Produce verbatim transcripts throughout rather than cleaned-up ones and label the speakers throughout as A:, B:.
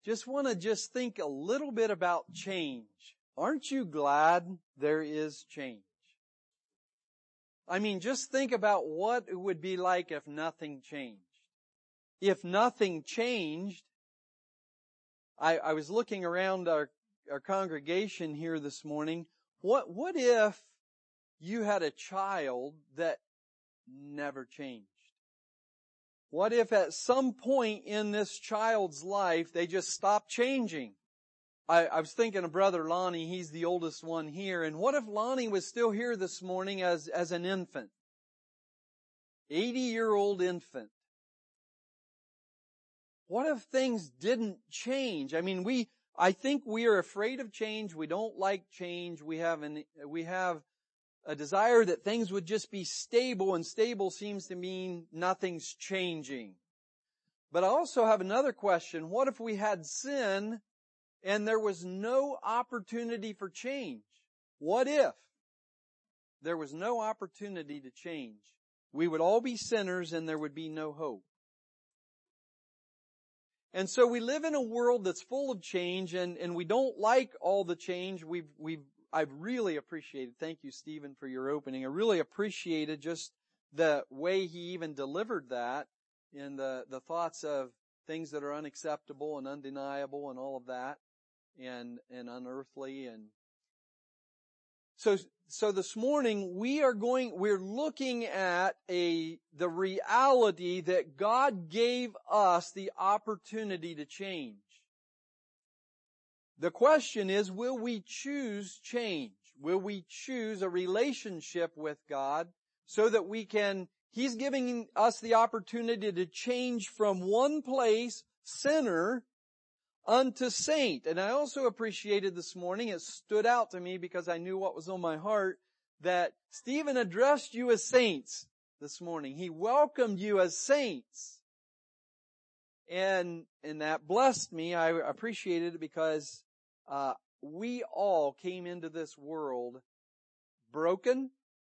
A: just want to just think a little bit about change. Aren't you glad there is change? I mean, just think about what it would be like if nothing changed. If nothing changed, I, I was looking around our, our congregation here this morning. What, what if you had a child that never changed? What if at some point in this child's life they just stopped changing? I, I was thinking of Brother Lonnie, he's the oldest one here, and what if Lonnie was still here this morning as, as an infant? eighty-year-old infant. What if things didn't change? I mean, we, I think we are afraid of change. We don't like change. We have an, we have a desire that things would just be stable, and stable seems to mean nothing's changing. But I also have another question. What if we had sin and there was no opportunity for change? What if there was no opportunity to change? We would all be sinners and there would be no hope. And so we live in a world that's full of change, and, and we don't like all the change. We've, we've, I've really appreciated, thank you, Stephen, for your opening. I really appreciated just the way he even delivered that in the, the thoughts of things that are unacceptable and undeniable and all of that, and, and unearthly. And so, so this morning we are going, we're looking at a, the reality that God gave us the opportunity to change. The question is, will we choose change? Will we choose a relationship with God so that we can, He's giving us the opportunity to change from one place, sinner, unto saint. And I also appreciated this morning, it stood out to me because I knew what was on my heart, that Stephen addressed you as saints this morning. He welcomed you as saints. And, and that blessed me. I appreciated it because uh, we all came into this world broken.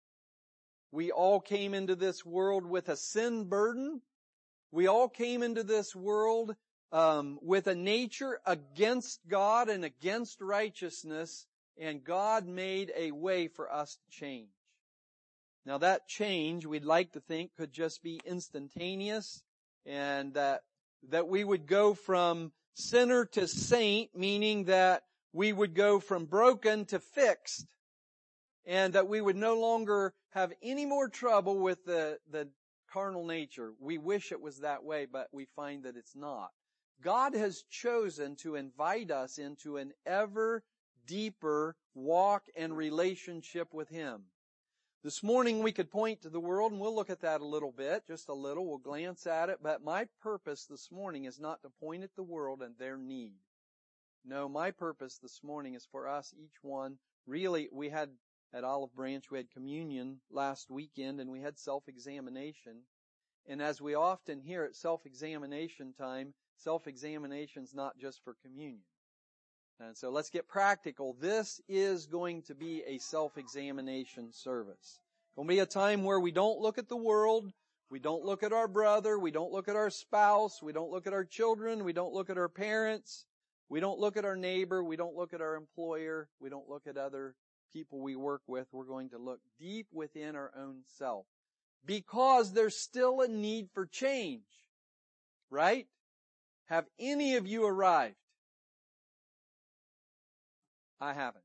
A: We all came into this world with a sin burden. We all came into this world um, with a nature against God and against righteousness, and God made a way for us to change. Now that change, we'd like to think, could just be instantaneous, and that that we would go from sinner to saint, meaning that we would go from broken to fixed, and that we would no longer have any more trouble with the, the carnal nature. We wish it was that way, but we find that it's not. God has chosen to invite us into an ever deeper walk and relationship with Him. This morning we could point to the world, and we'll look at that a little bit, just a little. We'll glance at it. But my purpose this morning is not to point at the world and their need. No, my purpose this morning is for us, each one. Really, we had at Olive Branch, we had communion last weekend, and we had self-examination. And as we often hear at self-examination time, self-examination's not just for communion. And so let's get practical. This is going to be a self-examination service. It's going to be a time where we don't look at the world, we don't look at our brother, we don't look at our spouse, we don't look at our children, we don't look at our parents, we don't look at our neighbor, we don't look at our employer, we don't look at other people we work with. We're going to look deep within our own self. Because there's still a need for change. Right? Have any of you arrived? I haven't.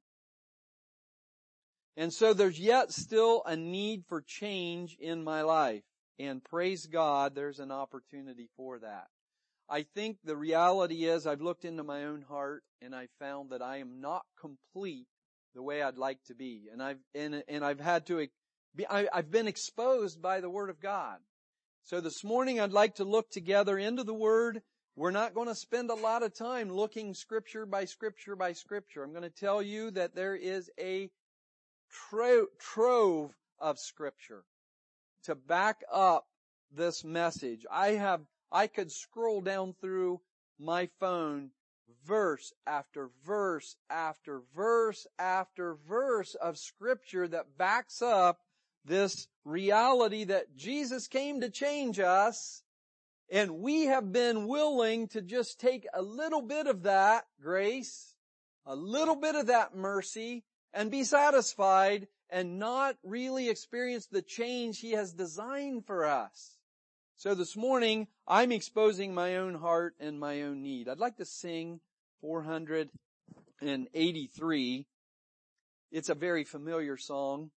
A: And so there's yet still a need for change in my life. And praise God, there's an opportunity for that. I think the reality is I've looked into my own heart and I found that I am not complete the way I'd like to be. And I've, and, and I've had to be, I, I've been exposed by the Word of God. So this morning I'd like to look together into the Word. We're not going to spend a lot of time looking scripture by scripture by scripture. I'm going to tell you that there is a tro- trove of scripture to back up this message. I have, I could scroll down through my phone verse after verse after verse after verse of scripture that backs up this reality that Jesus came to change us, And we have been willing to just take a little bit of that grace, a little bit of that mercy, and be satisfied and not really experience the change He has designed for us. So this morning, I'm exposing my own heart and my own need. I'd like to sing four hundred eighty-three. It's a very familiar song.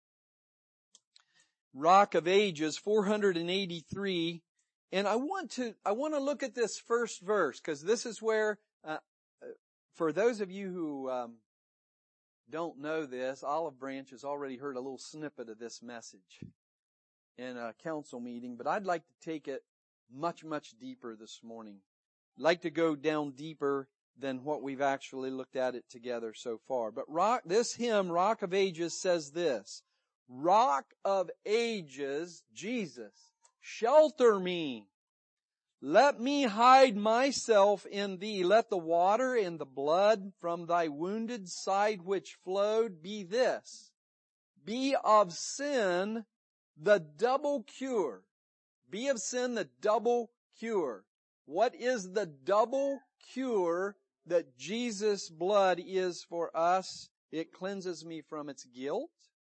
A: Rock of Ages, four hundred eighty-three. And I want to, I want to look at this first verse, because this is where, uh, for those of you who um, don't know this, Olive Branch has already heard a little snippet of this message in a council meeting, but I'd like to take it much, much deeper this morning. I'd like to go down deeper than what we've actually looked at it together so far. But rock, this hymn, Rock of Ages, says this: Rock of Ages, Jesus, shelter me. Let me hide myself in Thee. Let the water and the blood from Thy wounded side which flowed be this: be of sin the double cure. Be of sin the double cure. What is the double cure that Jesus' blood is for us? It cleanses me from its guilt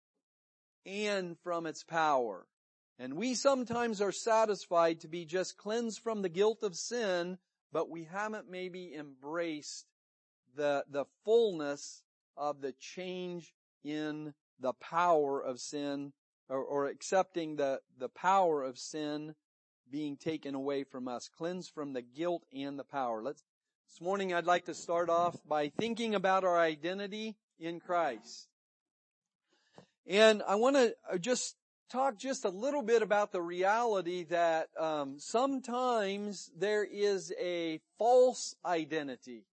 A: and from its power. And we sometimes are satisfied to be just cleansed from the guilt of sin, but we haven't maybe embraced the, the fullness of the change in the power of sin, or, or accepting the, the power of sin being taken away from us, cleansed from the guilt and the power. Let's, this morning I'd like to start off by thinking about our identity in Christ. And I want to just talk just a little bit about the reality that um, sometimes there is a false identity.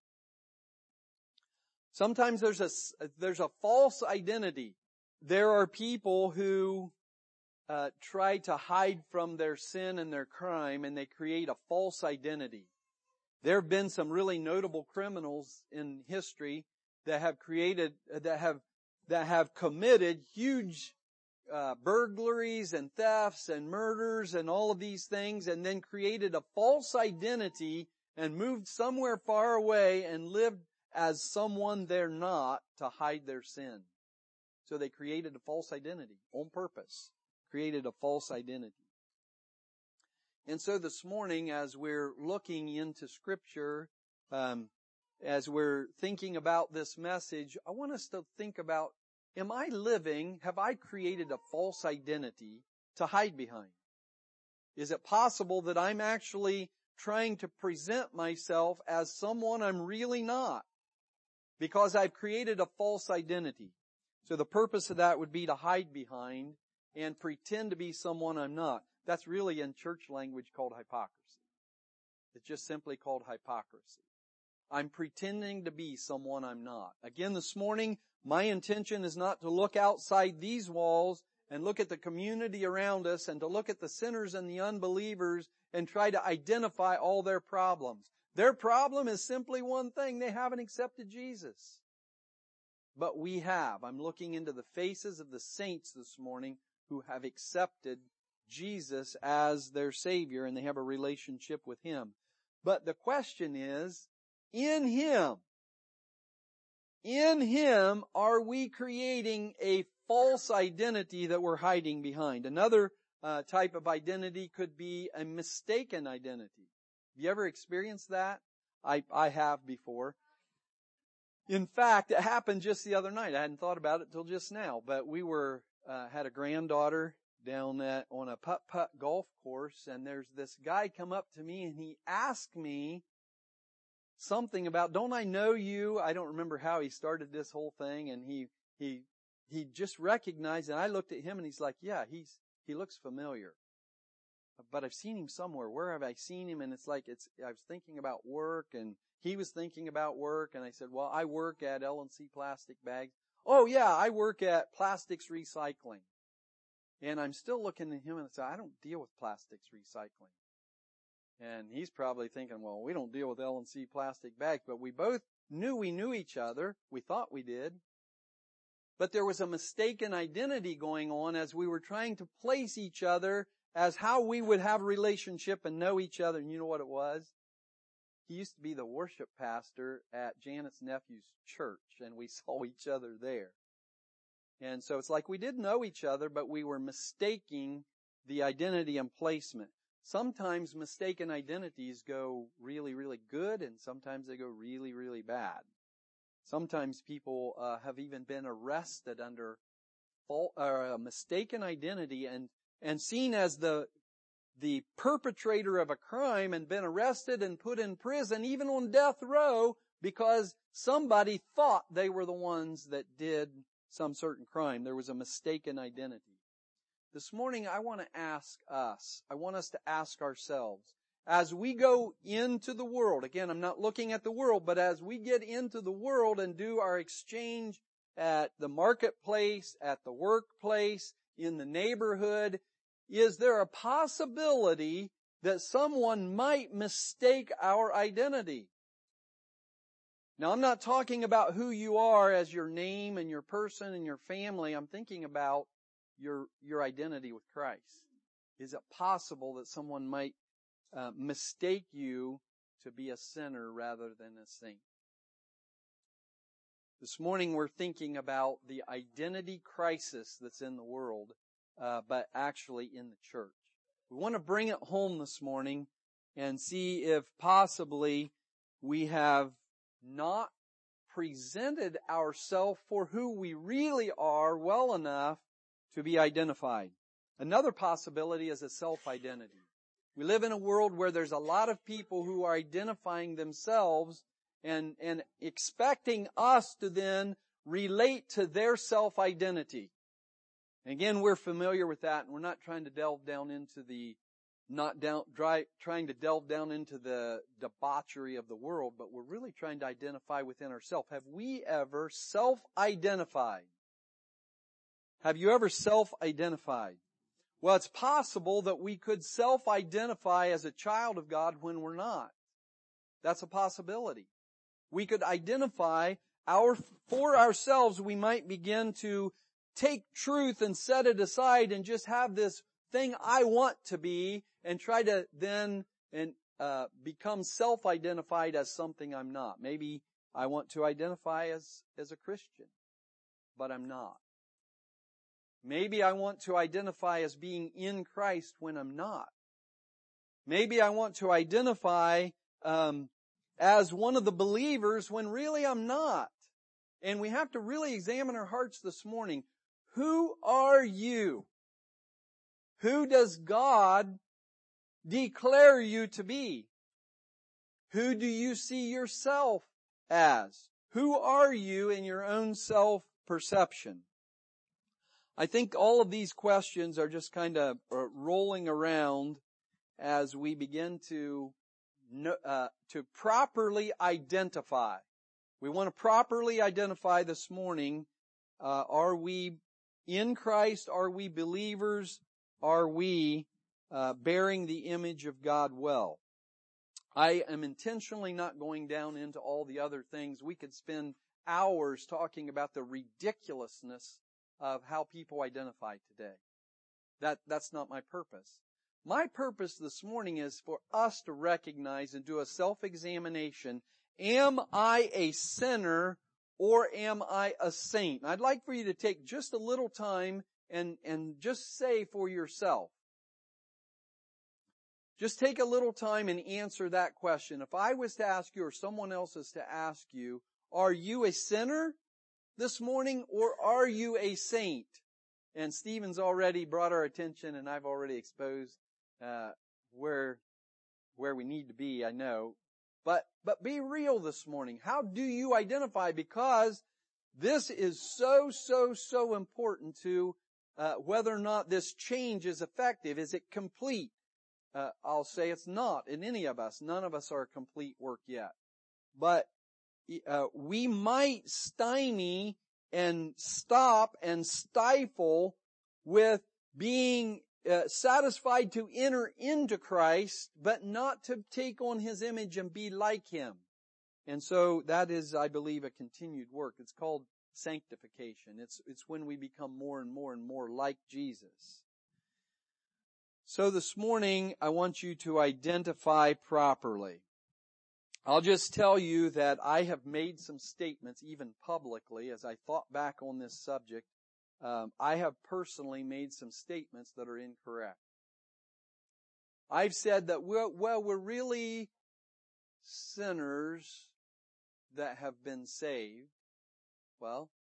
A: Sometimes there's a, there's a false identity. There are people who uh, try to hide from their sin and their crime, and they create a false identity. There have been some really notable criminals in history that have created, that have, that have committed huge uh, burglaries and thefts and murders and all of these things, and then created a false identity and moved somewhere far away and lived as someone they're not to hide their sin. So they created a false identity on purpose, created a false identity. And so this morning, as we're looking into Scripture, um, as we're thinking about this message, I want us to think about, am I living, have I created a false identity to hide behind? Is it possible that I'm actually trying to present myself as someone I'm really not, because I've created a false identity? So the purpose of that would be to hide behind and pretend to be someone I'm not. That's really in church language called hypocrisy. It's just simply called hypocrisy. I'm pretending to be someone I'm not. Again, this morning, my intention is not to look outside these walls and look at the community around us and to look at the sinners and the unbelievers and try to identify all their problems. Their problem is simply one thing: they haven't accepted Jesus. But we have. I'm looking into the faces of the saints this morning who have accepted Jesus as their Savior, and they have a relationship with Him. But the question is, in Him, in Him, are we creating a false identity that we're hiding behind? Another uh, type of identity could be a mistaken identity. Have you ever experienced that? I, I have before. In fact, it happened just the other night. I hadn't thought about it till just now, but we were, uh, had a granddaughter down at, on a putt-putt golf course, and there's this guy come up to me and he asked me something about, don't I know you? I don't remember how he started this whole thing, and he, he, he just recognized, and I looked at him and he's like, yeah, he's, he looks familiar. But I've seen him somewhere. Where have I seen him? And it's like, it's, I was thinking about work, and he was thinking about work, and I said, well, I work at L and C Plastic Bags. Oh yeah, I work at Plastics Recycling. And I'm still looking at him and I say, I don't deal with plastics recycling. And he's probably thinking, well, we don't deal with L and C Plastic Bags, but we both knew we knew each other. We thought we did. But there was a mistaken identity going on as we were trying to place each other as how we would have a relationship and know each other. And you know what it was? He used to be the worship pastor at Janet's nephew's church, and we saw each other there. And so it's like we did know each other, but we were mistaking the identity and placement. Sometimes mistaken identities go really, really good, and sometimes they go really, really bad. Sometimes people uh, have even been arrested under fault, or a mistaken identity and, and seen as the, the perpetrator of a crime and been arrested and put in prison, even on death row, because somebody thought they were the ones that did some certain crime. There was a mistaken identity. This morning I want to ask us, I want us to ask ourselves, as we go into the world, again, I'm not looking at the world, but as we get into the world and do our exchange at the marketplace, at the workplace, in the neighborhood, is there a possibility that someone might mistake our identity? Now, I'm not talking about who you are as your name and your person and your family. I'm thinking about your, your identity with Christ. Is it possible that someone might uh, mistake you to be a sinner rather than a saint? This morning we're thinking about the identity crisis that's in the world, uh, but actually in the church. We want to bring it home this morning and see if possibly we have not presented ourselves for who we really are well enough to be identified. Another possibility is a self-identity. We live in a world where there's a lot of people who are identifying themselves and, and expecting us to then relate to their self-identity. And again, we're familiar with that, and we're not trying to delve down into the, not down, dry, trying to delve down into the debauchery of the world, but we're really trying to identify within ourselves. Have we ever self-identified? Have you ever self-identified? Well, it's possible that we could self-identify as a child of God when we're not. That's a possibility. We could identify our, for ourselves, we might begin to take truth and set it aside and just have this thing I want to be and try to then and uh, become self-identified as something I'm not. Maybe I want to identify as, as a Christian, but I'm not. Maybe I want to identify as being in Christ when I'm not. Maybe I want to identify um, as one of the believers when really I'm not. And we have to really examine our hearts this morning. Who are you? Who does God declare you to be? Who do you see yourself as? Who are you in your own self-perception? I think all of these questions are just kind of rolling around as we begin to uh, to properly identify. We want to properly identify this morning, uh, are we in Christ? Are we believers? Are we uh, bearing the image of God well? I am intentionally not going down into all the other things. We could spend hours talking about the ridiculousness of how people identify today. That, that's not my purpose. My purpose this morning is for us to recognize and do a self-examination. Am I a sinner or am I a saint? I'd like for you to take just a little time and, and just say for yourself. Just take a little time and answer that question. If I was to ask you or someone else is to ask you, are you a sinner this morning or are you a saint? And Stephen's already brought our attention and I've already exposed uh where where we need to be, I know. But but be real this morning. How do you identify? Because this is so, so, so important to uh whether or not this change is effective. Is it complete? Uh, I'll say it's not in any of us. None of us are a complete work yet. But uh, we might stymie and stop and stifle with being uh, satisfied to enter into Christ, but not to take on His image and be like Him. And so that is, I believe, a continued work. It's called sanctification. It's, it's when we become more and more and more like Jesus. So this morning, I want you to identify properly. I'll just tell you that I have made some statements, even publicly, as I thought back on this subject. Um, I have personally made some statements that are incorrect. I've said that, we're, well, we're really sinners that have been saved. Well,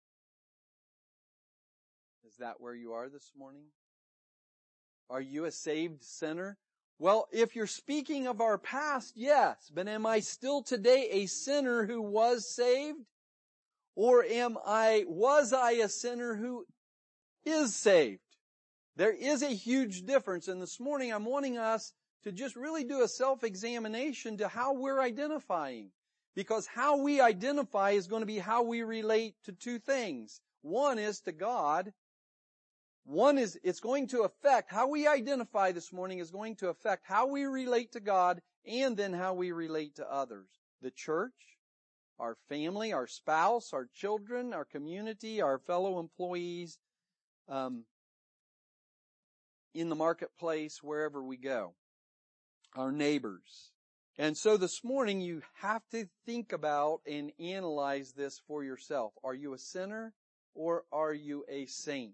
A: is that where you are this morning? Are you a saved sinner? Well, if you're speaking of our past, yes. But am I still today a sinner who was saved? Or am I, was I a sinner who is saved? There is a huge difference. And this morning I'm wanting us to just really do a self-examination to how we're identifying. Because how we identify is going to be how we relate to two things. One is to God. One is, it's going to affect, how we identify this morning is going to affect how we relate to God and then how we relate to others. The church, our family, our spouse, our children, our community, our fellow employees, um, in the marketplace, wherever we go, our neighbors. And so this morning you have to think about and analyze this for yourself. Are you a sinner or are you a saint?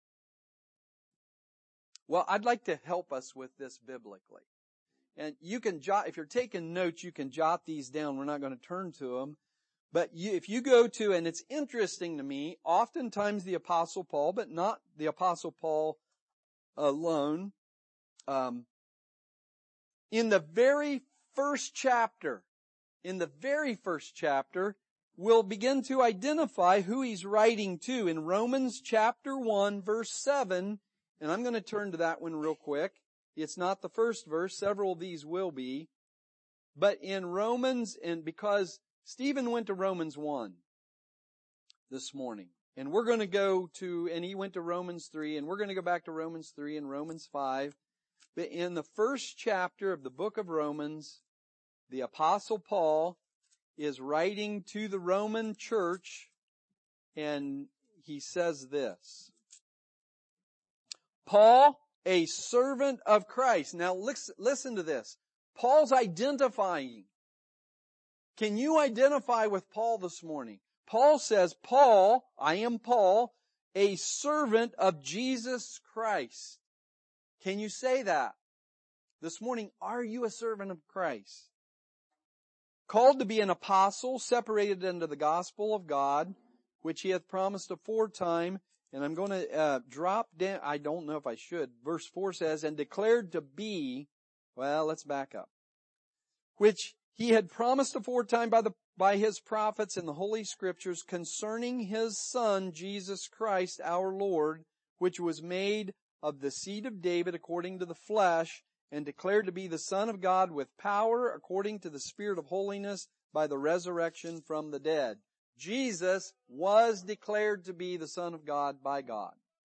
A: Well, I'd like to help us with this biblically. And you can jot, if you're taking notes, you can jot these down. We're not going to turn to them. But you, if you go to, and it's interesting to me, oftentimes the Apostle Paul, but not the Apostle Paul alone, um, in the very first chapter, in the very first chapter, we'll begin to identify who he's writing to. In Romans chapter one, verse seven, and I'm going to turn to that one real quick. It's not the first verse. Several of these will be. But in Romans, and because Stephen went to Romans one this morning, and we're going to go to, and he went to Romans three, and we're going to go back to Romans three and Romans five. But in the first chapter of the book of Romans, the Apostle Paul is writing to the Roman church, and he says this. Paul, a servant of Christ. Now listen to this. Paul's identifying. Can you identify with Paul this morning? Paul says, Paul, I am Paul, a servant of Jesus Christ. Can you say that? This morning, are you a servant of Christ? Called to be an apostle, separated unto the gospel of God, which he hath promised aforetime. And I'm going to uh, drop down, I don't know if I should. Verse four says, and declared to be, well, let's back up. Which he had promised aforetime by the by his prophets in the Holy Scriptures concerning his Son, Jesus Christ, our Lord, which was made of the seed of David according to the flesh, and declared to be the Son of God with power according to the Spirit of holiness by the resurrection from the dead. Jesus was declared to be the Son of God by God,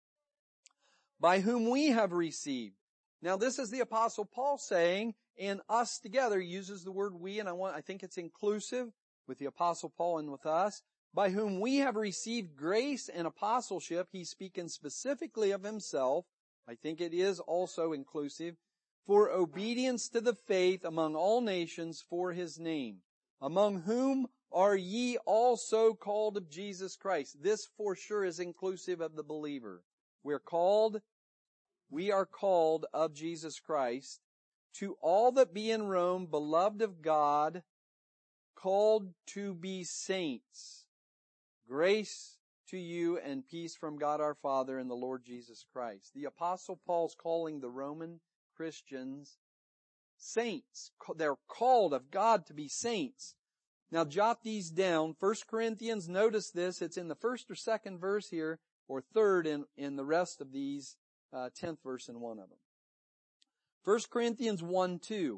A: by whom we have received. Now this is the Apostle Paul saying, and us together uses the word we, and I want, I think it's inclusive with the Apostle Paul and with us, by whom we have received grace and apostleship. He's speaking specifically of himself. I think it is also inclusive, for obedience to the faith among all nations for his name, among whom are ye also called of Jesus Christ. This for sure is inclusive of the believer. We're called, we are called of Jesus Christ, to all that be in Rome, beloved of God, called to be saints. Grace to you and peace from God our Father and the Lord Jesus Christ. The Apostle Paul's calling the Roman Christians saints. They're called of God to be saints. Now jot these down. First Corinthians, notice this. It's in the first or second verse here, or third in, in the rest of these, uh, tenth verse in one of them. First Corinthians one two.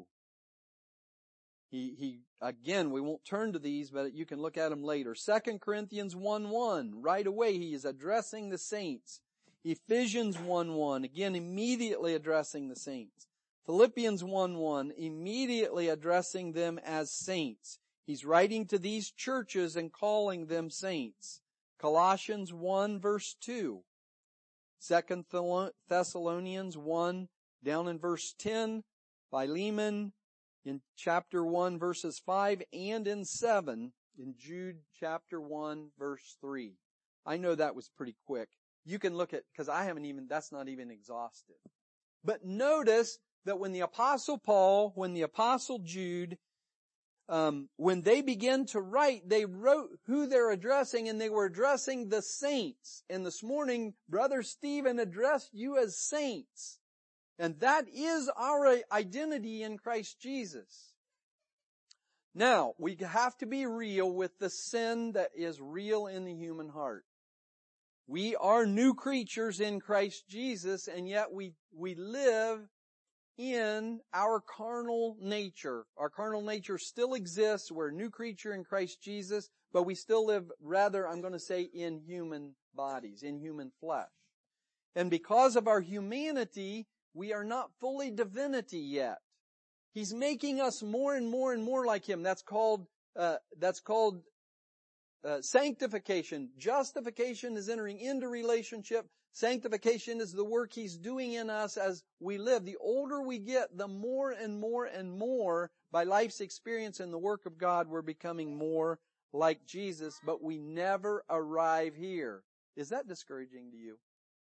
A: He, he, again, we won't turn to these, but you can look at them later. Second Corinthians one one. Right away, he is addressing the saints. Ephesians one one. Again, immediately addressing the saints. Philippians one one. Immediately addressing them as saints. He's writing to these churches and calling them saints. Colossians one verse two. Second Thessalonians one down in verse ten, Philemon in chapter one verses five, and in seven in Jude chapter one verse three. I know that was pretty quick. You can look at, because I haven't even, that's not even exhaustive. But notice that when the Apostle Paul, when the Apostle Jude, um, when they began to write, they wrote who they're addressing, and they were addressing the saints. And this morning, Brother Stephen addressed you as saints. And that is our identity in Christ Jesus. Now, we have to be real with the sin that is real in the human heart. We are new creatures in Christ Jesus, and yet we, we live in our carnal nature. Our carnal nature still exists. We're a new creature in Christ Jesus, but we still live, rather, I'm going to say, in human bodies, in human flesh. And because of our humanity, we are not fully divinity yet. He's making us more and more and more like Him. That's called, uh, that's called Uh, sanctification. Justification is entering into relationship. Sanctification is the work He's doing in us as we live. The older we get, the more and more and more, by life's experience and the work of God, we're becoming more like Jesus, but we never arrive here. Is that discouraging to you?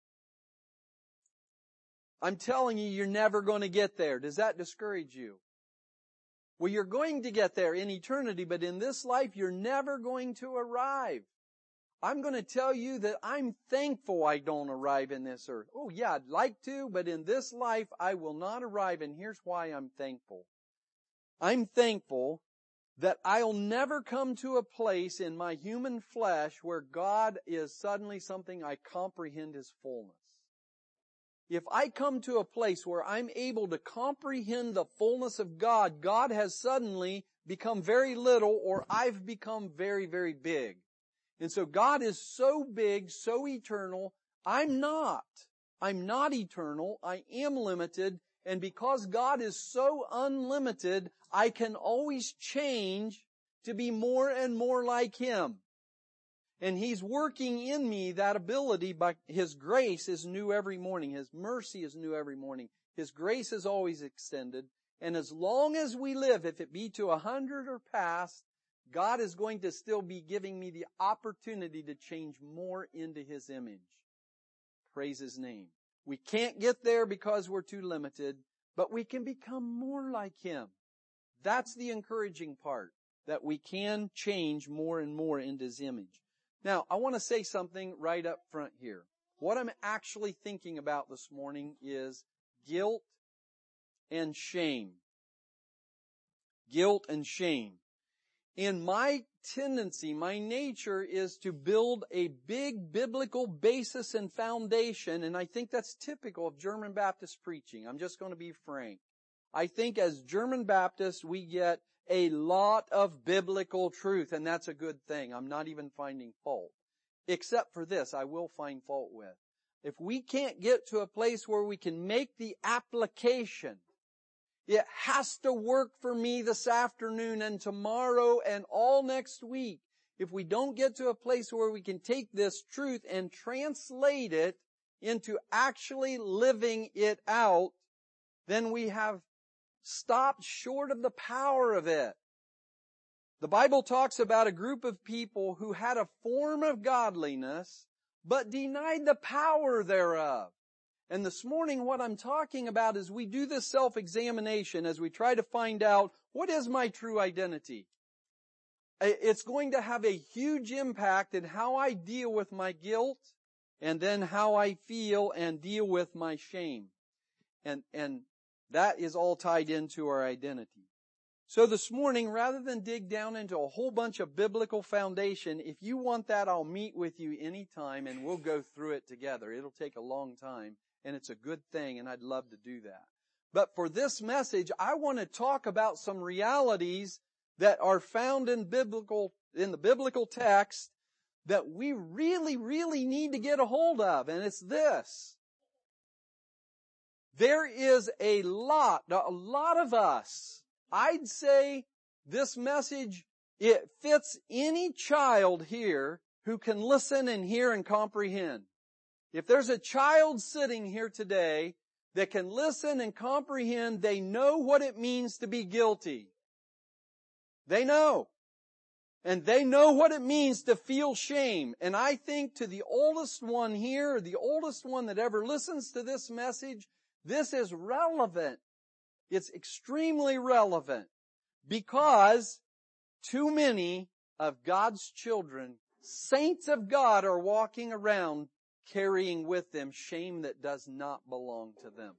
A: I'm telling you, you're never going to get there. Does that discourage you? Well, you're going to get there in eternity, but in this life, you're never going to arrive. I'm going to tell you that I'm thankful I don't arrive in this earth. Oh yeah, I'd like to, but in this life, I will not arrive, and here's why I'm thankful. I'm thankful that I'll never come to a place in my human flesh where God is suddenly something I comprehend His fullness. If I come to a place where I'm able to comprehend the fullness of God, God has suddenly become very little, or I've become very, very big. And so God is so big, so eternal. I'm not. I'm not eternal. I am limited. And because God is so unlimited, I can always change to be more and more like Him. And He's working in me that ability by His grace is new every morning. His mercy is new every morning. His grace is always extended. And as long as we live, if it be to a hundred or past, God is going to still be giving me the opportunity to change more into His image. Praise His name. We can't get there because we're too limited, but we can become more like Him. That's the encouraging part, that we can change more and more into His image. Now, I want to say something right up front here. What I'm actually thinking about this morning is guilt and shame. Guilt and shame. In my tendency, my nature is to build a big biblical basis and foundation, and I think that's typical of German Baptist preaching. I'm just going to be frank. I think as German Baptists, we get a lot of biblical truth, and that's a good thing. I'm not even finding fault. Except for this, I will find fault with. If we can't get to a place where we can make the application, it has to work for me this afternoon and tomorrow and all next week. If we don't get to a place where we can take this truth and translate it into actually living it out, then we have stopped short of the power of it. The Bible talks about a group of people who had a form of godliness, but denied the power thereof. And this morning what I'm talking about is we do this self-examination as we try to find out, what is my true identity? It's going to have a huge impact in how I deal with my guilt, and then how I feel and deal with my shame. And, and that is all tied into our identity. So this morning, rather than dig down into a whole bunch of biblical foundation, if you want that, I'll meet with you anytime and we'll go through it together. It'll take a long time, and it's a good thing, and I'd love to do that. But for this message, I want to talk about some realities that are found in biblical, in the biblical text that we really, really need to get a hold of, and it's this. There is a lot, a lot of us. I'd say this message, it fits any child here who can listen and hear and comprehend. If there's a child sitting here today that can listen and comprehend, they know what it means to be guilty. They know. And they know what it means to feel shame. And I think to the oldest one here, the oldest one that ever listens to this message, this is relevant. It's extremely relevant because too many of God's children, saints of God, are walking around carrying with them shame that does not belong to them.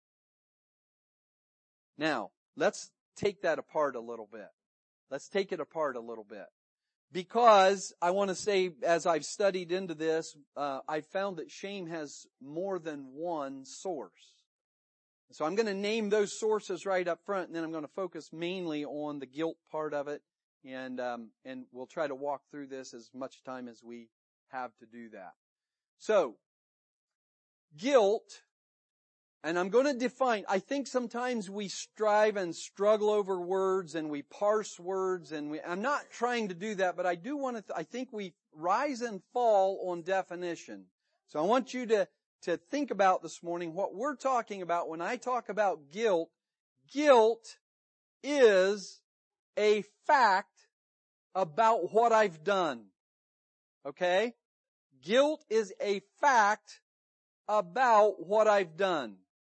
A: Now, let's take that apart a little bit. Let's take it apart a little bit. Because I want to say, as I've studied into this, uh, I found that shame has more than one source. So I'm going to name those sources right up front, and then I'm going to focus mainly on the guilt part of it, and um, and we'll try to walk through this as much time as we have to do that. So, guilt. And I'm going to define, I think sometimes we strive and struggle over words and we parse words and we, I'm not trying to do that, but I do want to, I think we rise and fall on definition. So I want you to, to think about this morning what we're talking about when I talk about guilt. Guilt is a fact about what I've done. Okay? Guilt is a fact about what I've done.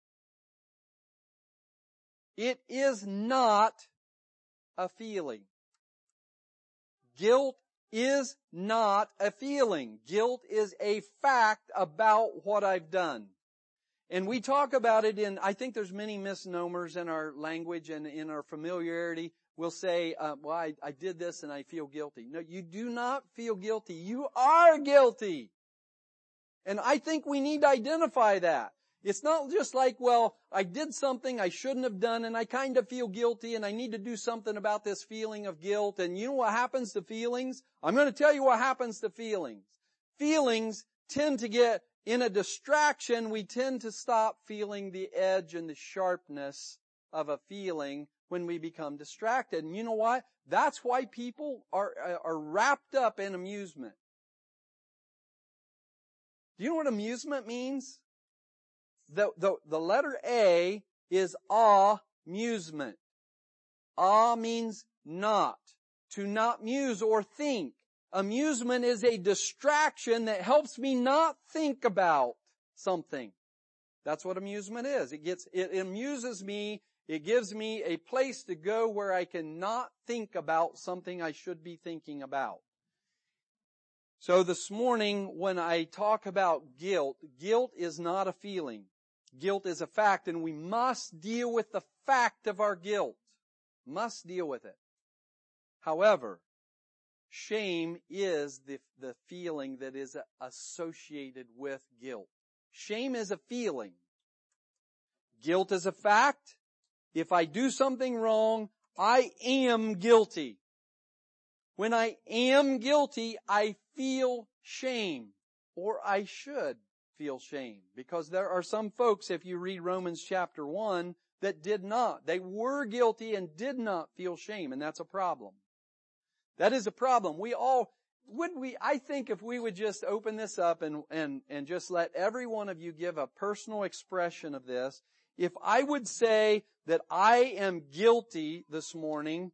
A: It is not a feeling. Guilt is not a feeling. Guilt is a fact about what I've done. And we talk about it in, I think there's many misnomers in our language and in our familiarity. We'll say, uh, well, I, I did this and I feel guilty. No, you do not feel guilty. You are guilty. And I think we need to identify that. It's not just like, well, I did something I shouldn't have done and I kind of feel guilty and I need to do something about this feeling of guilt. And you know what happens to feelings? I'm going to tell you what happens to feelings. Feelings tend to get in a distraction. We tend to stop feeling the edge and the sharpness of a feeling when we become distracted. And you know what? That's why people are, are wrapped up in amusement. Do you know what amusement means? The, the, the letter A is amusement. Ah means not. To not muse or think. Amusement is a distraction that helps me not think about something. That's what amusement is. It gets, it amuses me. It gives me a place to go where I can not think about something I should be thinking about. So this morning, when I talk about guilt, guilt is not a feeling. Guilt is a fact, and we must deal with the fact of our guilt. Must deal with it. However, shame is the, the feeling that is associated with guilt. Shame is a feeling. Guilt is a fact. If I do something wrong, I am guilty. When I am guilty, I feel shame, or I should feel shame, because there are some folks, if you read Romans chapter one, that did not. They were guilty and did not feel shame, and that's a problem. That is a problem. We all, would we, I think if we would just open this up and, and, and just let every one of you give a personal expression of this, if I would say that I am guilty this morning,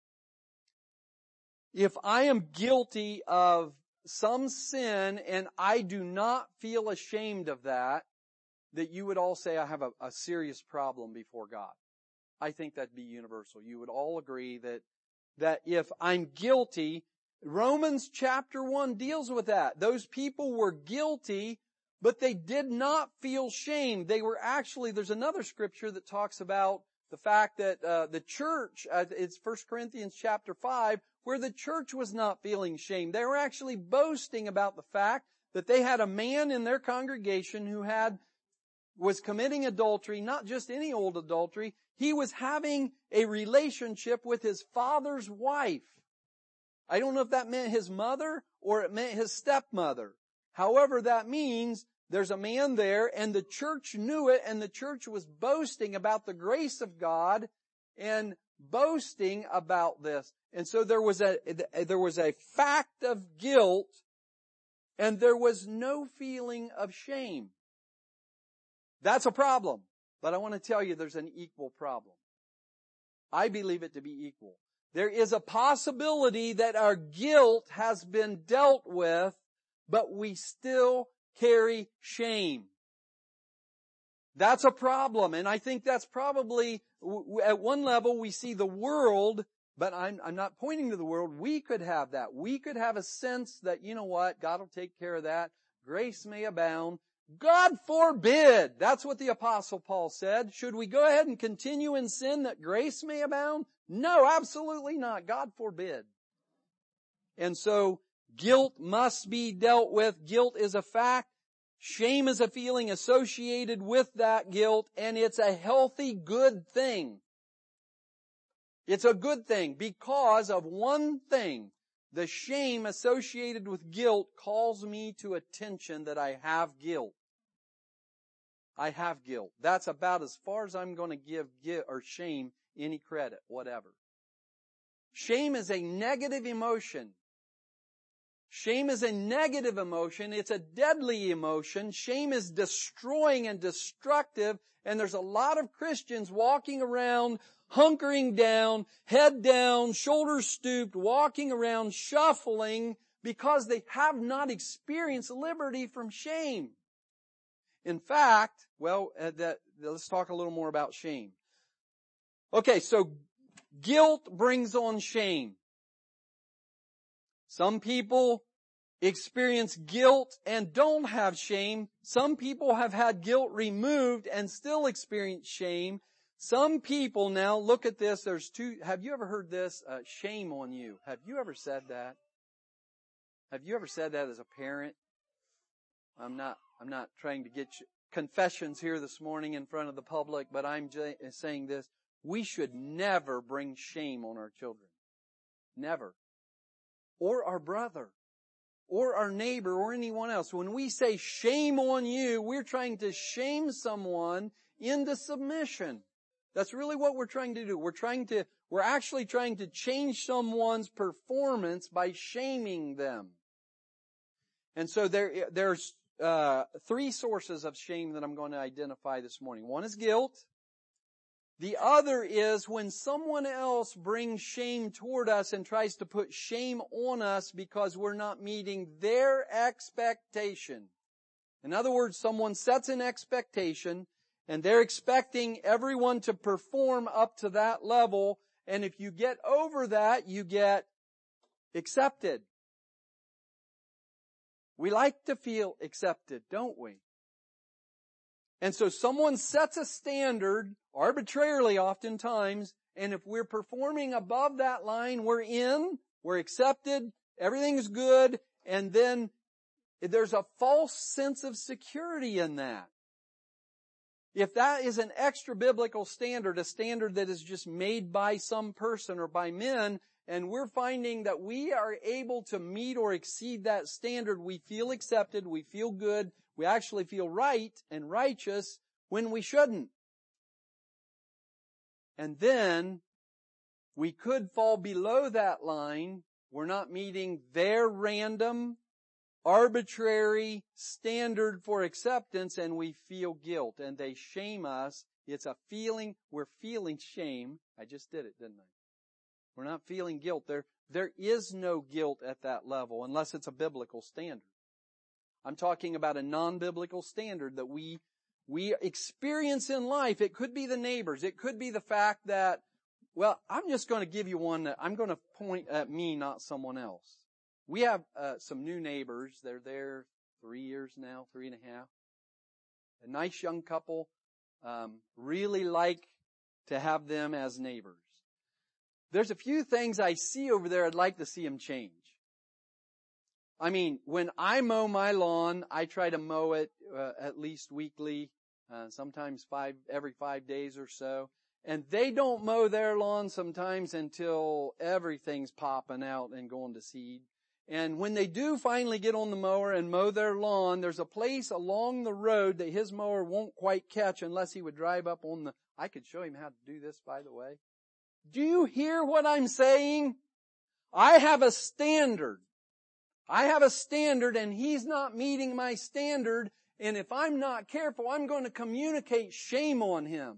A: if I am guilty of some sin and I do not feel ashamed of that, that you would all say I have a, a serious problem before God. I think that'd be universal. You would all agree that, that if I'm guilty, Romans chapter one deals with that. Those people were guilty, but they did not feel shame. They were actually, there's another scripture that talks about the fact that uh, the church, uh, it's First Corinthians chapter five, where the church was not feeling shame. They were actually boasting about the fact that they had a man in their congregation who had, was committing adultery, not just any old adultery. He was having a relationship with his father's wife. I don't know if that meant his mother or it meant his stepmother. However that means, there's a man there and the church knew it, and the church was boasting about the grace of God and boasting about this. And so there was a, there was a fact of guilt and there was no feeling of shame. That's a problem. But I want to tell you there's an equal problem. I believe it to be equal. There is a possibility that our guilt has been dealt with, but we still carry shame. That's a problem, and I think that's probably, at one level we see the world, but I'm, I'm not pointing to the world. We could have that. We could have a sense that, you know what, God will take care of that. Grace may abound. God forbid. That's what the Apostle Paul said. Should we go ahead and continue in sin that grace may abound? No, absolutely not. God forbid. And so, guilt must be dealt with. Guilt is a fact. Shame is a feeling associated with that guilt, and it's a healthy, good thing. It's a good thing because of one thing. The shame associated with guilt calls me to attention that I have guilt. I have guilt. That's about as far as I'm going to give guilt or shame any credit, whatever. Shame is a negative emotion. Shame is a negative emotion. It's a deadly emotion. Shame is destroying and destructive. And there's a lot of Christians walking around, hunkering down, head down, shoulders stooped, walking around, shuffling, because they have not experienced liberty from shame. In fact, well, uh, that, let's talk a little more about shame. Okay, so guilt brings on shame. Some people experience guilt and don't have shame. Some people have had guilt removed and still experience shame. Some people now, look at this, there's two, have you ever heard this? Uh, shame on you. Have you ever said that? Have you ever said that as a parent? I'm not, I'm not trying to get you confessions here this morning in front of the public, but I'm j- saying this. We should never bring shame on our children. Never. Or our brother. Or our neighbor or anyone else. When we say shame on you, we're trying to shame someone into submission. That's really what we're trying to do. We're trying to, we're actually trying to change someone's performance by shaming them. And so there, there's, uh, three sources of shame that I'm going to identify this morning. One is guilt. The other is when someone else brings shame toward us and tries to put shame on us because we're not meeting their expectation. In other words, someone sets an expectation and they're expecting everyone to perform up to that level, and if you get over that, you get accepted. We like to feel accepted, don't we? And so someone sets a standard, arbitrarily oftentimes, and if we're performing above that line, we're in, we're accepted, everything's good, and then there's a false sense of security in that. If that is an extra biblical standard, a standard that is just made by some person or by men, and we're finding that we are able to meet or exceed that standard, we feel accepted, we feel good, we actually feel right and righteous when we shouldn't. And then we could fall below that line. We're not meeting their random, arbitrary standard for acceptance, and we feel guilt, and they shame us. It's a feeling, we're feeling shame. I just did it, didn't I? We're not feeling guilt. There, there is no guilt at that level unless it's a biblical standard. I'm talking about a non-biblical standard that we, we experience in life. It could be the neighbors. It could be the fact that, well, I'm just going to give you one that I'm going to point at me, not someone else. We have uh, some new neighbors. They're there three years now, three and a half. A nice young couple. Um, really like to have them as neighbors. There's a few things I see over there I'd like to see them change. I mean, when I mow my lawn, I try to mow it uh, at least weekly, uh, sometimes five, every five days or so. And they don't mow their lawn sometimes until everything's popping out and going to seed. And when they do finally get on the mower and mow their lawn, there's a place along the road that his mower won't quite catch unless he would drive up on the, I could show him how to do this, by the way. Do you hear what I'm saying? I have a standard. I have a standard and he's not meeting my standard, And if I'm not careful, I'm going to communicate shame on him.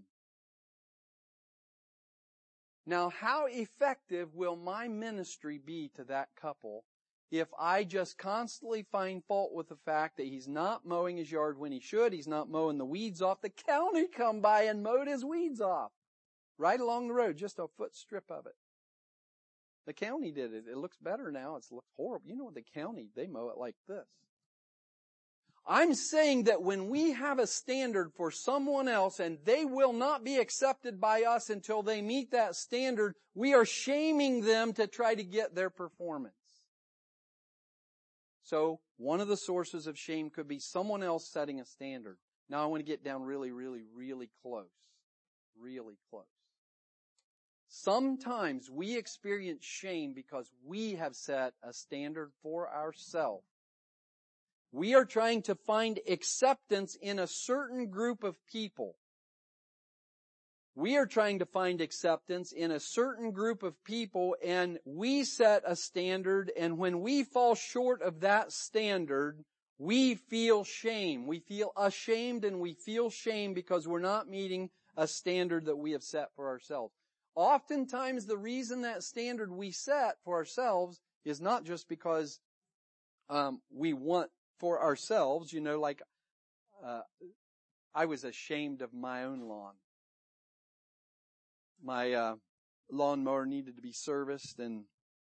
A: Now, how effective will my ministry be to that couple if I just constantly find fault with the fact that he's not mowing his yard when he should, he's not mowing the weeds off? The county come by and mowed his weeds off. Right along the road, just a foot strip of it. The county did it. It looks better now. It looks horrible. You know, the county, they mow it like this. I'm saying that when we have a standard for someone else and they will not be accepted by us until they meet that standard, we are shaming them to try to get their performance. So one of the sources of shame could be someone else setting a standard. Now I want to get down really, really, really close. Really close. Sometimes we experience shame because we have set a standard for ourselves. We are trying to find acceptance in a certain group of people. We are trying to find acceptance in a certain group of people, and we set a standard, and when we fall short of that standard, we feel shame. We feel ashamed and we feel shame because we're not meeting a standard that we have set for ourselves. Oftentimes the reason that standard we set for ourselves is not just because um, we want for ourselves, you know, like uh, I was ashamed of my own lawn. My uh, lawnmower needed to be serviced and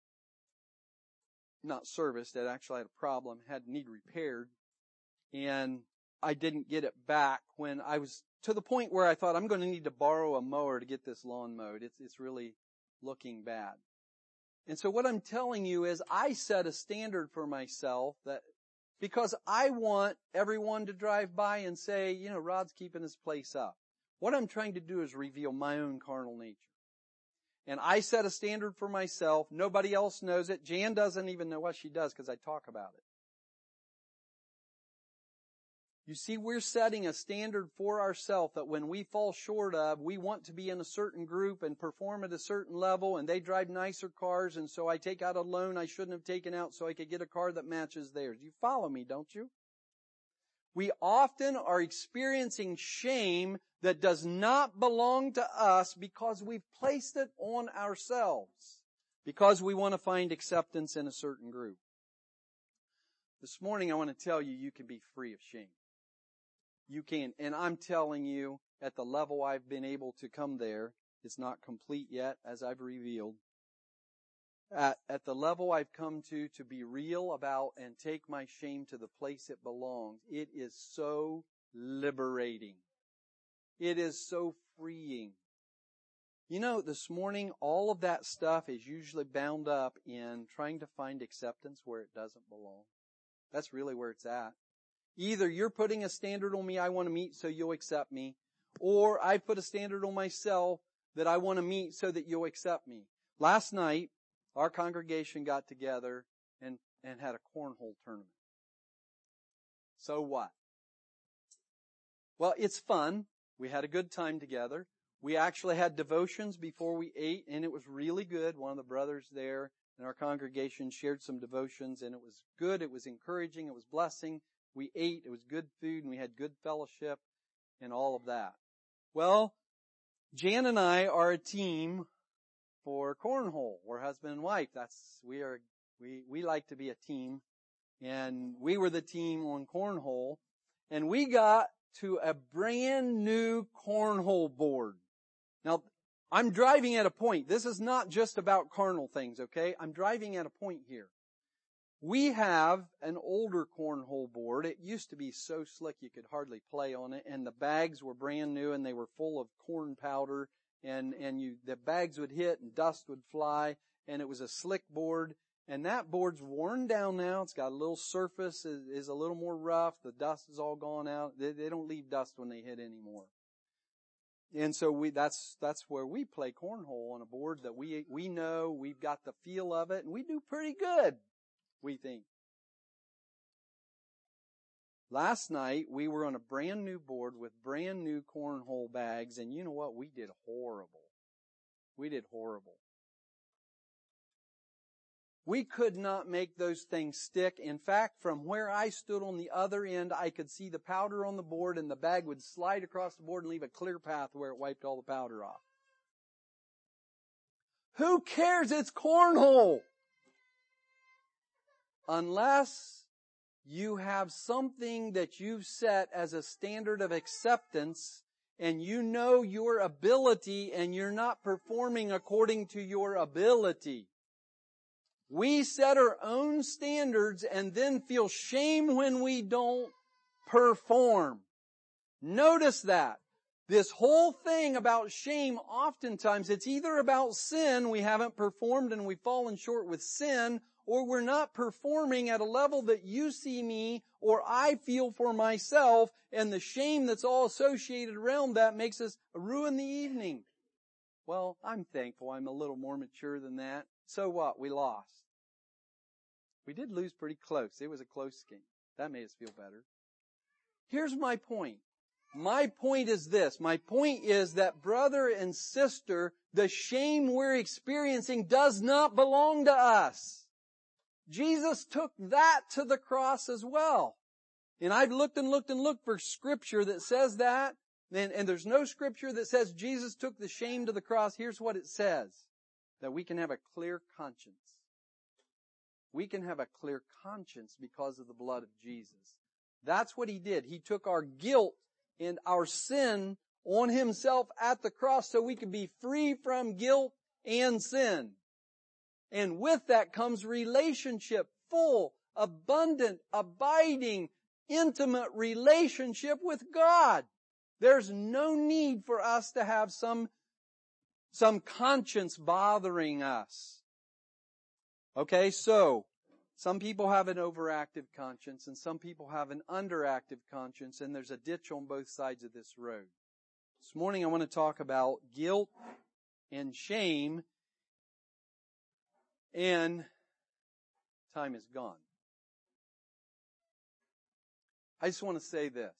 A: not serviced. It actually had a problem, had need repaired, and I didn't get it back when I was to the point where I thought I'm going to need to borrow a mower to get this lawn mowed. It's it's really looking bad. And so what I'm telling you is I set a standard for myself that because I want everyone to drive by and say, you know, Rod's keeping his place up. What I'm trying to do is reveal my own carnal nature. And I set a standard for myself. Nobody else knows it. Jan doesn't even know what she does because I talk about it. You see, we're setting a standard for ourselves that when we fall short of, we want to be in a certain group and perform at a certain level, and they drive nicer cars, and so I take out a loan I shouldn't have taken out so I could get a car that matches theirs. You follow me, don't you? We often are experiencing shame that does not belong to us because we've placed it on ourselves, because we want to find acceptance in a certain group. This morning I want to tell you, you can be free of shame. You can. And I'm telling you, at the level I've been able to come there, it's not complete yet, as I've revealed. At, at the level I've come to, to be real about and take my shame to the place it belongs, it is so liberating. It is so freeing. You know, this morning, all of that stuff is usually bound up in trying to find acceptance where it doesn't belong. That's really where it's at. Either you're putting a standard on me I want to meet so you'll accept me, or I put a standard on myself that I want to meet so that you'll accept me. Last night, our congregation got together and, and had a cornhole tournament. So what? Well, it's fun. We had a good time together. We actually had devotions before we ate, and it was really good. One of the brothers there in our congregation shared some devotions, and it was good. It was encouraging. It was blessing. We ate, it was good food, and we had good fellowship and all of that. Well, Jan and I are a team for cornhole. We're husband and wife. That's, we are, we, we like to be a team. And we were the team on cornhole. And we got to a brand new cornhole board. Now, I'm driving at a point. This is not just about carnal things, okay? I'm driving at a point here. We have an older cornhole board. It used to be so slick you could hardly play on it, and the bags were brand new and they were full of corn powder, and, and you, the bags would hit and dust would fly, and it was a slick board, and that board's worn down now. It's got a little surface, is, is a little more rough. The dust is all gone out. They, they don't leave dust when they hit anymore. And so we, that's, that's where we play cornhole, on a board that we, we know, we've got the feel of it, and we do pretty good. We think. Last night, we were on a brand new board with brand new cornhole bags, and you know what? We did horrible. We did horrible. We could not make those things stick. In fact, from where I stood on the other end, I could see the powder on the board and the bag would slide across the board and leave a clear path where it wiped all the powder off. Who cares? It's cornhole. Unless you have something that you've set as a standard of acceptance and you know your ability and you're not performing according to your ability. We set our own standards and then feel shame when we don't perform. Notice that. This whole thing about shame, oftentimes it's either about sin, we haven't performed and we've fallen short with sin, or we're not performing at a level that you see me or I feel for myself, and the shame that's all associated around that makes us ruin the evening. Well, I'm thankful I'm a little more mature than that. So what? We lost. We did lose pretty close. It was a close game. That made us feel better. Here's my point. My point is this. My point is that brother and sister, the shame we're experiencing does not belong to us. Jesus took that to the cross as well. And I've looked and looked and looked for scripture that says that. And, and there's no scripture that says Jesus took the shame to the cross. Here's what it says. That we can have a clear conscience. We can have a clear conscience because of the blood of Jesus. That's what He did. He took our guilt and our sin on Himself at the cross so we could be free from guilt and sin. And with that comes relationship, full, abundant, abiding, intimate relationship with God. There's no need for us to have some, some conscience bothering us. Okay, so some people have an overactive conscience and some people have an underactive conscience, and there's a ditch on both sides of this road. This morning I want to talk about guilt and shame, and time is gone. I just want to say this.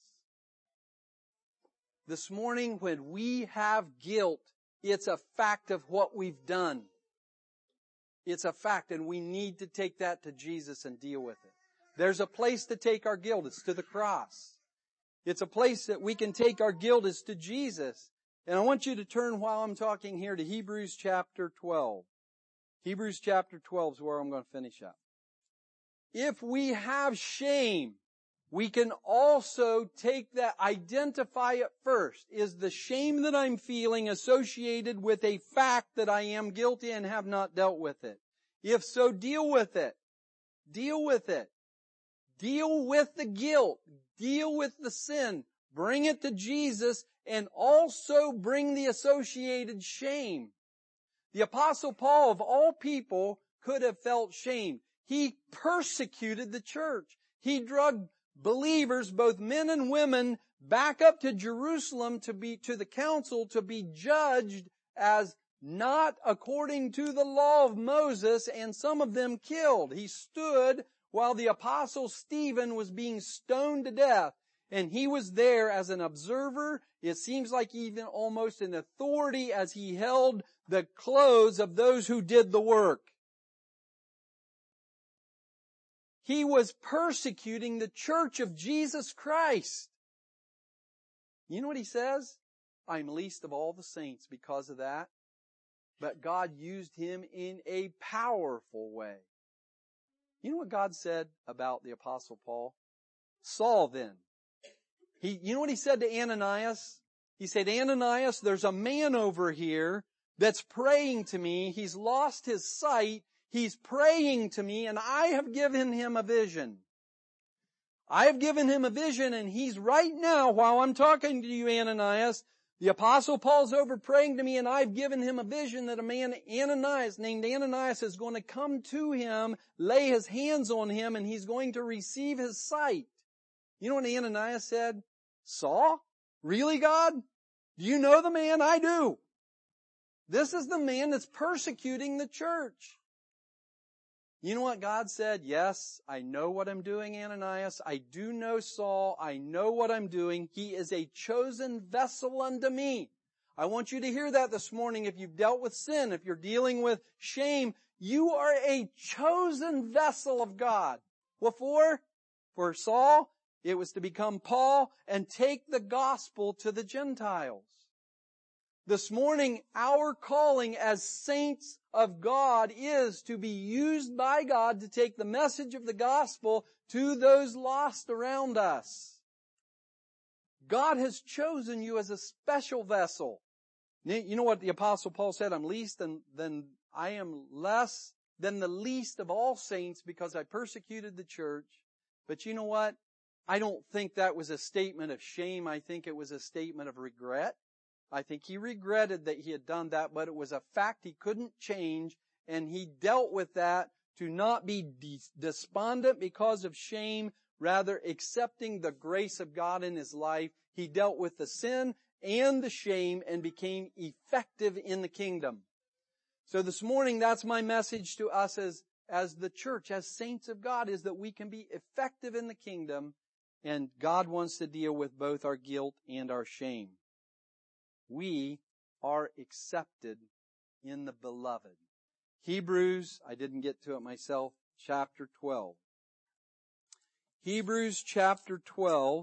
A: This morning when we have guilt, it's a fact of what we've done. It's a fact, and we need to take that to Jesus and deal with it. There's a place to take our guilt. It's to the cross. It's a place that we can take our guilt. It's to Jesus. And I want you to turn while I'm talking here to Hebrews chapter twelve. Hebrews chapter twelve is where I'm going to finish up. If we have shame, we can also take that, identify it first. Is the shame that I'm feeling associated with a fact that I am guilty and have not dealt with it? If so, deal with it. Deal with it. Deal with the guilt. Deal with the sin. Bring it to Jesus, and also bring the associated shame. The Apostle Paul, of all people, could have felt shame. He persecuted the church. He drugged believers, both men and women, back up to Jerusalem to be, to the council to be judged as not according to the law of Moses, and some of them killed. He stood while the apostle Stephen was being stoned to death, and he was there as an observer. It seems like even almost an authority, as he held the clothes of those who did the work. He was persecuting the church of Jesus Christ. You know what he says? I'm least of all the saints because of that. But God used him in a powerful way. You know what God said about the Apostle Paul? Saul then. He, you know what he said to Ananias? He said, Ananias, there's a man over here that's praying to me. He's lost his sight. He's praying to me, and I have given him a vision. I have given him a vision, and he's right now, while I'm talking to you, Ananias, the Apostle Paul's over praying to me, and I've given him a vision that a man, Ananias, named Ananias, is going to come to him, lay his hands on him, and he's going to receive his sight. You know what Ananias said? Saul? Really, God? Do you know the man? I do. This is the man that's persecuting the church. You know what God said? Yes, I know what I'm doing, Ananias. I do know Saul. I know what I'm doing. He is a chosen vessel unto me. I want you to hear that this morning. If you've dealt with sin, if you're dealing with shame, You are a chosen vessel of God. What for? For Saul, it was to become Paul and take the gospel to the Gentiles. This morning, our calling as saints of God is to be used by God to take the message of the gospel to those lost around us. God has chosen you as a special vessel. You know what the Apostle Paul said? I'm least than, than I am less than the least of all saints because I persecuted the church. But you know what? I don't think that was a statement of shame. I think it was a statement of regret. I think he regretted that he had done that, but it was a fact he couldn't change, and he dealt with that to not be despondent because of shame, rather accepting the grace of God in his life. He dealt with the sin and the shame and became effective in the kingdom. So this morning, that's my message to us as, as the church, as saints of God, is that we can be effective in the kingdom, and God wants to deal with both our guilt and our shame. We are accepted in the beloved. Hebrews, I didn't get to it myself, chapter twelve. Hebrews chapter twelve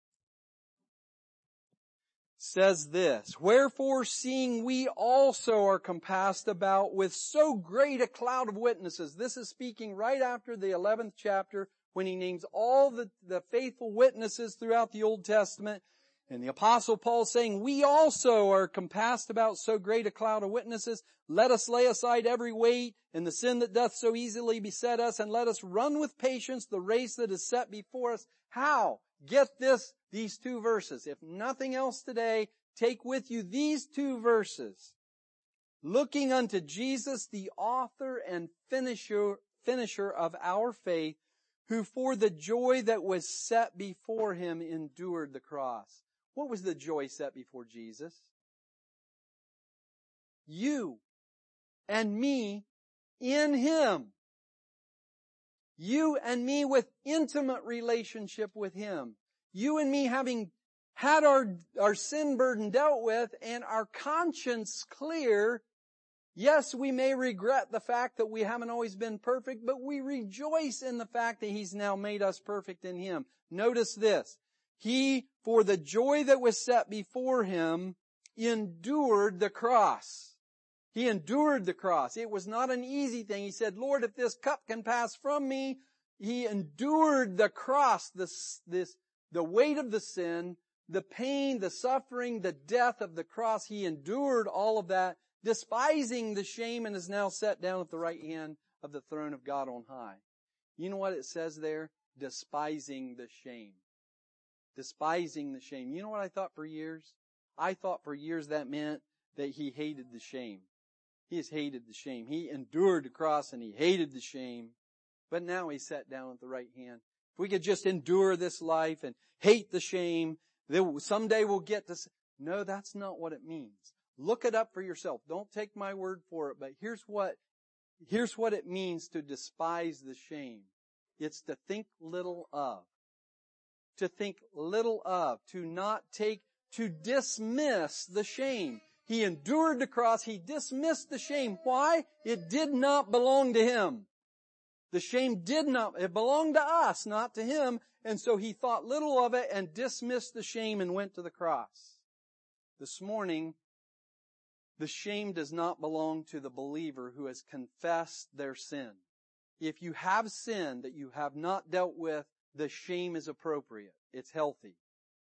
A: says this, "Wherefore, seeing we also are compassed about with so great a cloud of witnesses." This is speaking right after the eleventh chapter when he names all the, the faithful witnesses throughout the Old Testament. And the Apostle Paul saying, "We also are compassed about so great a cloud of witnesses. Let us lay aside every weight and the sin that doth so easily beset us, and let us run with patience the race that is set before us." How? Get this, these two verses. If nothing else today, take with you these two verses. "Looking unto Jesus, the author and finisher, finisher of our faith, who for the joy that was set before him endured the cross." What was the joy set before Jesus? You and me in him. You and me with intimate relationship with him. You and me having had our, our sin burden dealt with and our conscience clear. Yes, we may regret the fact that we haven't always been perfect, but we rejoice in the fact that he's now made us perfect in him. Notice this. He, for the joy that was set before him, endured the cross. He endured the cross. It was not an easy thing. He said, "Lord, if this cup can pass from me," he endured the cross, this, this, the weight of the sin, the pain, the suffering, the death of the cross. He endured all of that, despising the shame, and is now set down at the right hand of the throne of God on high. You know what it says there? Despising the shame. Despising the shame. You know what I thought for years? I thought for years that meant that he hated the shame. He has hated the shame. He endured the cross and he hated the shame. But now he's sat down at the right hand. If we could just endure this life and hate the shame, then someday we'll get to... No, that's not what it means. Look it up for yourself. Don't take my word for it, but here's what, here's what it means to despise the shame. It's to think little of. To think little of. To not take, to dismiss the shame. He endured the cross. He dismissed the shame. Why? It did not belong to him. The shame did not, it belonged to us, not to him. And so he thought little of it and dismissed the shame and went to the cross. This morning, the shame does not belong to the believer who has confessed their sin. If you have sin that you have not dealt with, the shame is appropriate. It's healthy.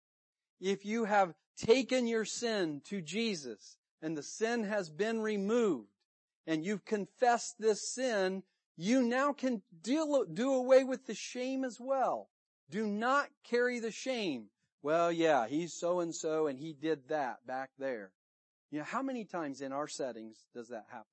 A: If you have taken your sin to Jesus and the sin has been removed and you've confessed this sin, you now can deal, do away with the shame as well. Do not carry the shame. Well, yeah, he's so-and-so and he did that back there. You know, how many times in our settings does that happen?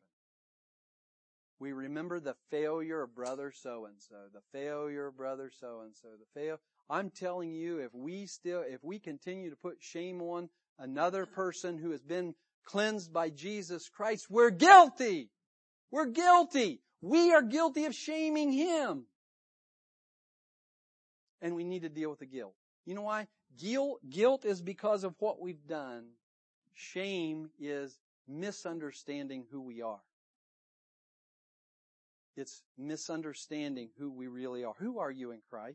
A: We remember the failure of brother so-and-so, the failure of brother so-and-so, the fail. I'm telling you, if we still, if we continue to put shame on another person who has been cleansed by Jesus Christ, we're guilty. We're guilty. We are guilty of shaming him. And we need to deal with the guilt. You know why? Guilt, guilt is because of what we've done. Shame is misunderstanding who we are. It's misunderstanding who we really are. Who are you in Christ?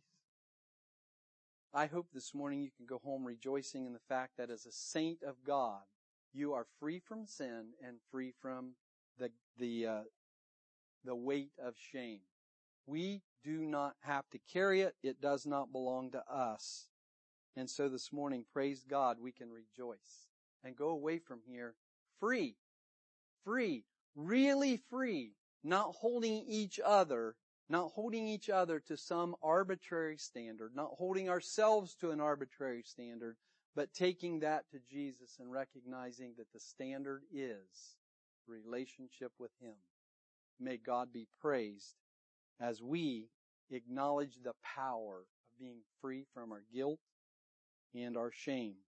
A: I hope this morning you can go home rejoicing in the fact that as a saint of God, you are free from sin and free from the the uh, the weight of shame. We do not have to carry it. It does not belong to us. And so this morning, praise God, we can rejoice and go away from here free, free, really free, not holding each other, not holding each other to some arbitrary standard, not holding ourselves to an arbitrary standard, but taking that to Jesus and recognizing that the standard is relationship with Him. May God be praised as we acknowledge the power of being free from our guilt and our shame.